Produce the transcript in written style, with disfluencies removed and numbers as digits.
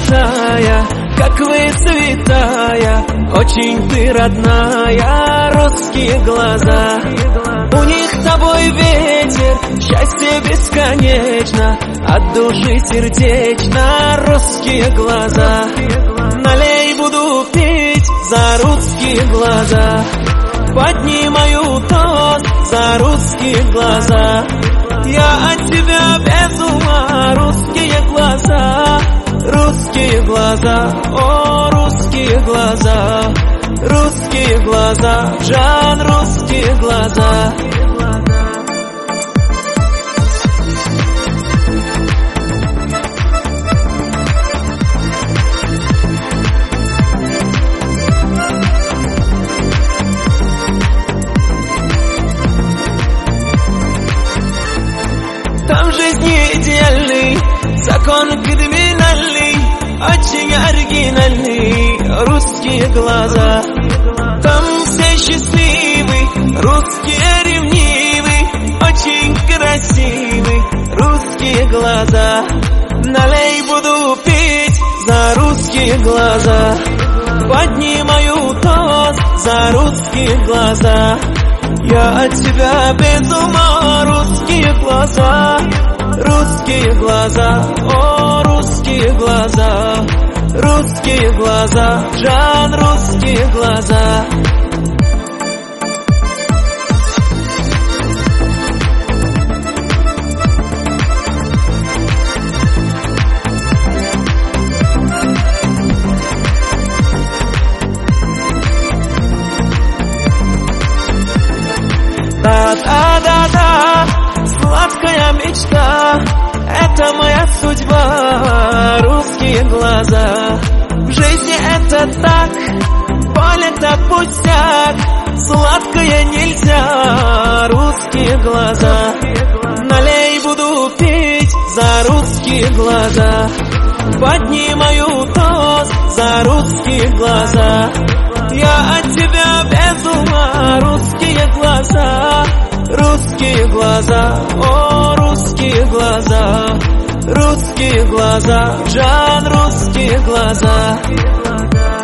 золотая, как вы святая, очень ты родная, русские глаза. У них с тобой ветер, счастье бесконечно, от души сердечно, русские глаза. Налей, буду петь за русские глаза, поднимаю тост за русские глаза. Я от тебя без ума, русские глаза, русские глаза, о, русские глаза, русские глаза, Жан, русские глаза. Там жизнь не идеальный, закон криминальный, очень оригинальный, русские глаза. Там все счастливы, русские ревнивы, очень красивы, русские глаза. Налей, буду петь за русские глаза, поднимаю тост за русские глаза. Я от тебя без ума, русские глаза, русские глаза, о, русские глаза, русские глаза, Жан, русские глаза. Да-да-да-да, сладкая мечта, это моя судьба, русские глаза. В жизни это так, боль-то пустяк, сладкое нельзя, русские глаза. Налей, буду петь за русские глаза, поднимаю тост за русские глаза. Я от тебя без ума, русские глаза, русские глаза, о, русские глаза, русские глаза, Жан, русские глаза.